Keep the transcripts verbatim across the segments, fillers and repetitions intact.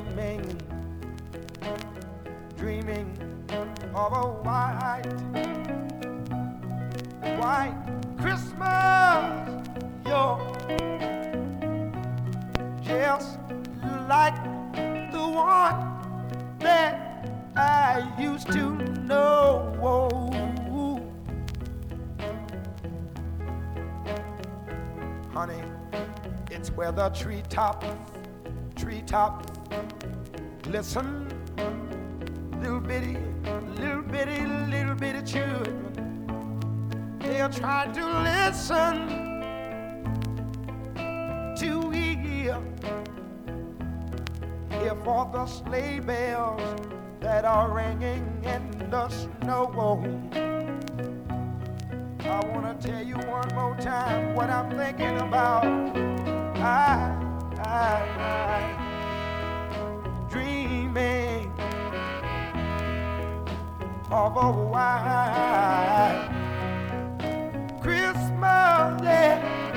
dreaming, dreaming of a white, white Christmas. You're just like the one that I used to know. Honey, it's where the treetops, treetops glisten. Little bitty, little bitty, little bitty children, they're trying to listen to hear, hear for the sleigh bells that are ringing in the snow. I wanna tell you one more time what I'm thinking about. I, I, I, dreaming of a white Christmas, yeah,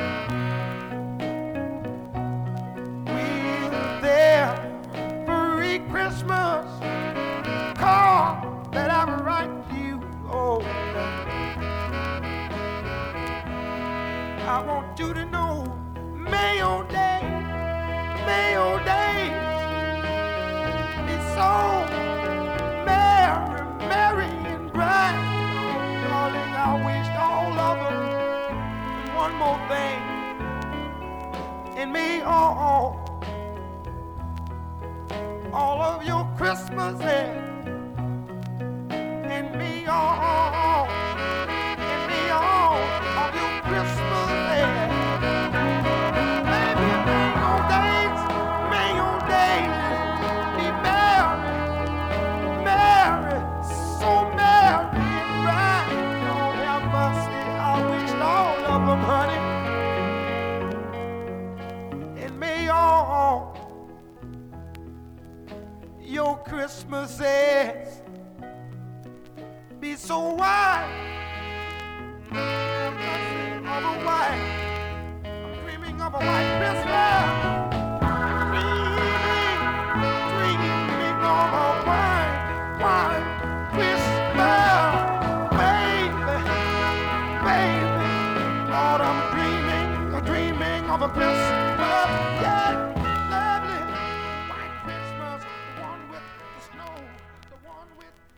with their free Christmas card that I write you. Oh, I want you to know, Mayo Day, Mayo Day is so merry, merry and bright. Darling, I wish all of them one more thing in me, all, all of your Christmases, in me, all, in me, all of your Christmas. Honey, and may all your Christmases be so white, of a white, I'm dreaming of a white Christmas. Of a Christmas, yeah, lovely white Christmas, the one with the snow, the one with